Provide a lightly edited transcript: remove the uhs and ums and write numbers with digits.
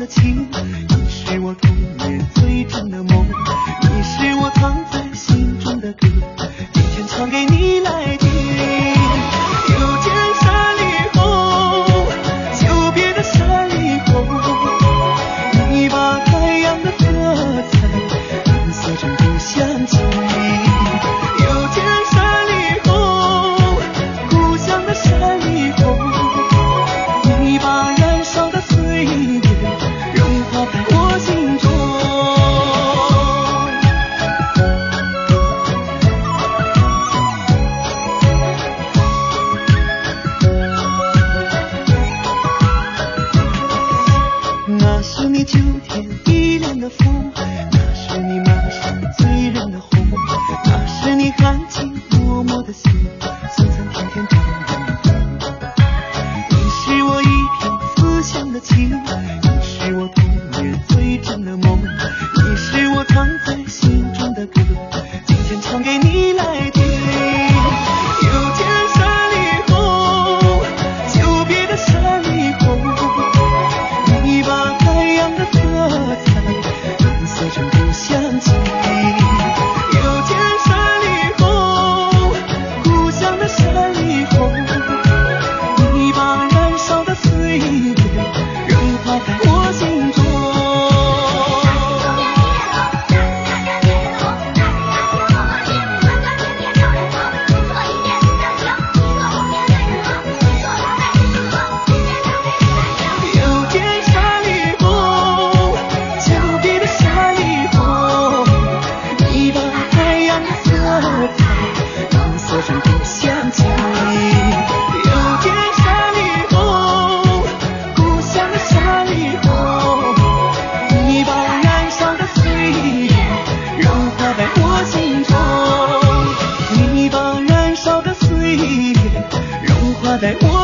的情，你是我童年最真的梦，你是我藏在心中的歌，今天唱给你来听。又见山里红，久别的山里红，你把太阳的色彩颜色成不相及。又见山里红，故乡的山里红，你把燃烧的岁月融化在我心中。那是你秋天依恋的风，那是你满山醉人的红，那是你含情脉脉的心，酸酸甜甜当然的痛。你是我一片思乡的情，你是我童年最真的梦，你是我藏在心中的歌，今天唱给你来听。又见山里红，久别的山里红，你把太阳的色彩颜色成不相及。又见山里红，故乡的山里红，你把燃烧的岁月融化在我心中。又见山里红，久别的山里红，你把太阳的色彩颜色成不相及。又见山里红，故乡的山里红，你把燃烧的岁月融化在我心中，你把燃烧的岁月融化在我